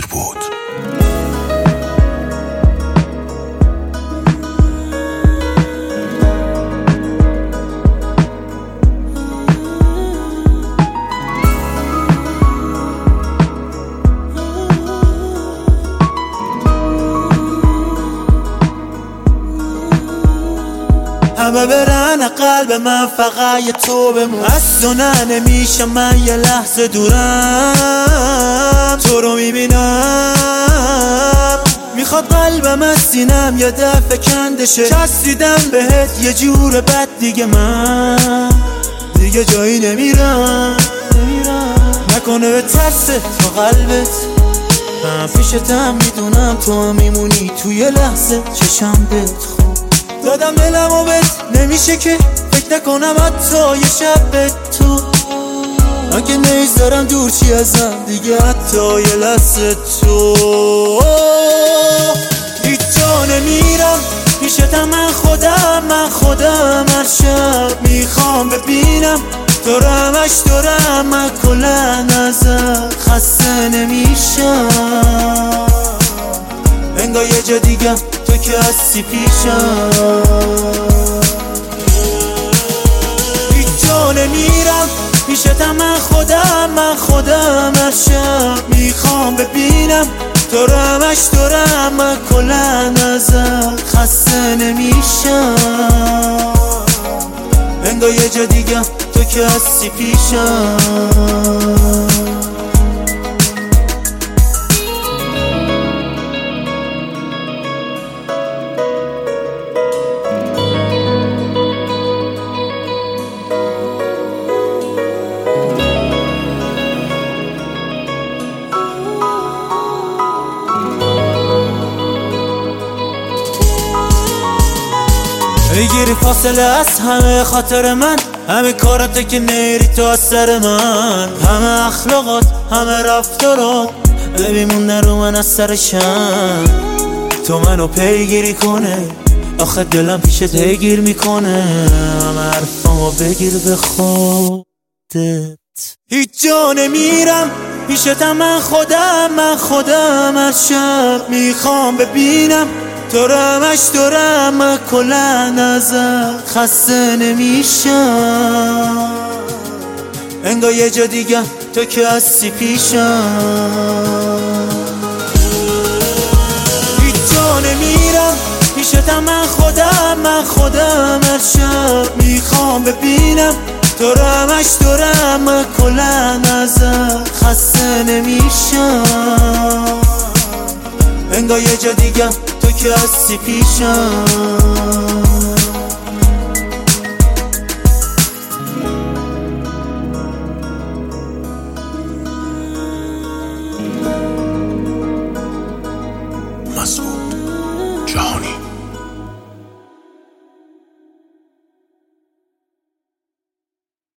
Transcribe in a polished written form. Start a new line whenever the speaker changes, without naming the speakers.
دیر بود.
همه برن قلب من فقط یه تو بمون. از تو نمیشم من یه لحظه دورم، تو رو میبینم میخواد قلبم از سینم یه دفعه کندشه. چسبیدم بهت یه جور بد دیگه من دیگه جایی نمیرم. نکنه به ترس تو قلبت من پیشتم، میدونم تو هم میمونی توی لحظه چشم بهت دادم دلمو بهت، نمیشه که فکر نکنم حتی یه شب به تو. من که نیذارم دور چی ازم دیگه حتی یه لحظه تو. هیچ جا نمیرم پیشتم، من خودم هر شب میخوام ببینم تو رو همش دارم. من کلن ازت خسته نمیشم، انگار یه جا دیگه تو که هستی پیشم. هیچ جا نمیرم پیشتم، من خودم هر شب میخوام ببینم تو رو همش دارم. من کلن ازت خسته نمیشم، انگار یه جا دیگه تو که هستی پیشم. میگیری فاصله از همه خاطر من، همه کارات که نیری تو از سر من، همه اخلاقات همه رفتارات میمونه رو من از سرشم. تو منو پیگیری کنه آخه دلم پیشت هیگیر میکنه، همه حرفامو بگیر به خودت. هیچ جا نمیرم پیشتم، من خودم هر شب میخوام ببینم تو رو همش دارم. من کلن ازت خسته نمیشم، انگار یه جا دیگه تو که هستی پیشم. هیچ جا نمیرم پیشتم، من خودم هر شب میخوام ببینم تو رو همش دارم. من کلن ازت خسته نمیشم، انگار یه جا دیگه تو که هستی پیشم.
مسعود جهانی.